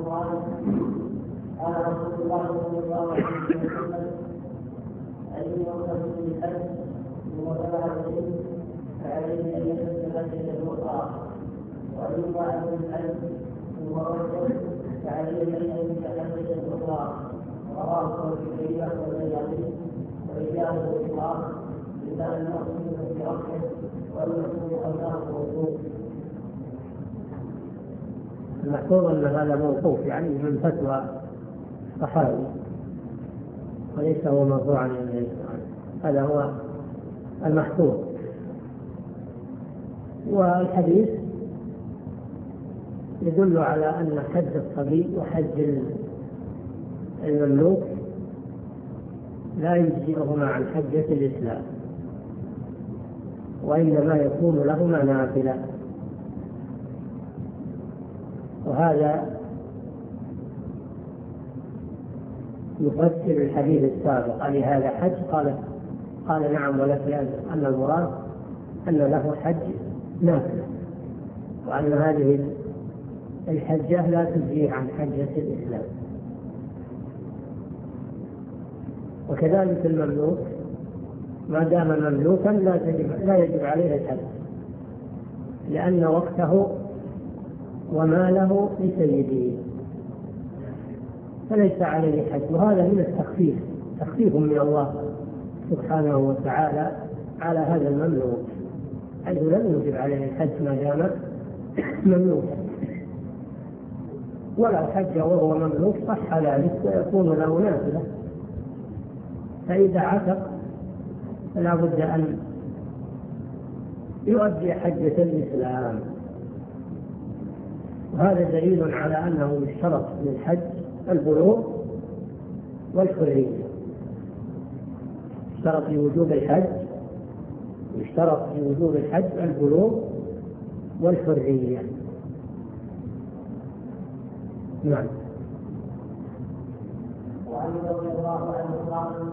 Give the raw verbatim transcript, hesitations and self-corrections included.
الله عنه قال رسول الله صلى الله عليه وسلم: أي يوم بالحج وتبع العلم فعليه أن يحج مسجد الأخرى، وإن فعل بالحج ووجد فعليه أن يحج مسجد الأخرى. رواه البخاري والبيهقي ورجاله الإطلاق إلا أن المقصود في رفعه والمقصود أوثاق الوصول. المحفوظ أن هذا موقوف يعني من فتوى الصحابي وليس هو مرفوعا إلى النبي صلى الله عليه وسلم. هذا هو المحفوظ. والحديث يدل على أن حج الصبي وحج المملوك لا يجزئهما عن حجة الإسلام، وإنما يكون لهما نافلة. وهذا يفسر الحديث السابق: لهذا حج؟ قال قال نعم، ولكن أن المراد أن له حج نافلة، وأن هذه الحجة لا تجزي عن حجة الإسلام. وكذلك المملوك ما دام مملوكا لا يجب, لا يجب عليه الحج، لأن وقته وماله لسيده، فليس عليه حج. وهذا من التخفيف، تخفيف من الله سبحانه وتعالى على هذا المملوك، حيث لم يجب عليه الحج ما دام مملوكا. ولو حج وهو مملوك صح ذلك ويكون له نافلة. فإذا عتق فلا بد أن يؤدي حجة الإسلام. وهذا دليل على أنه يشترط للحج البلوغ والحرية. يشترط في وجوب الحج يشترط في وجوب الحج البلوغ والحرية. نعم. وعن رضي الله عنه قال: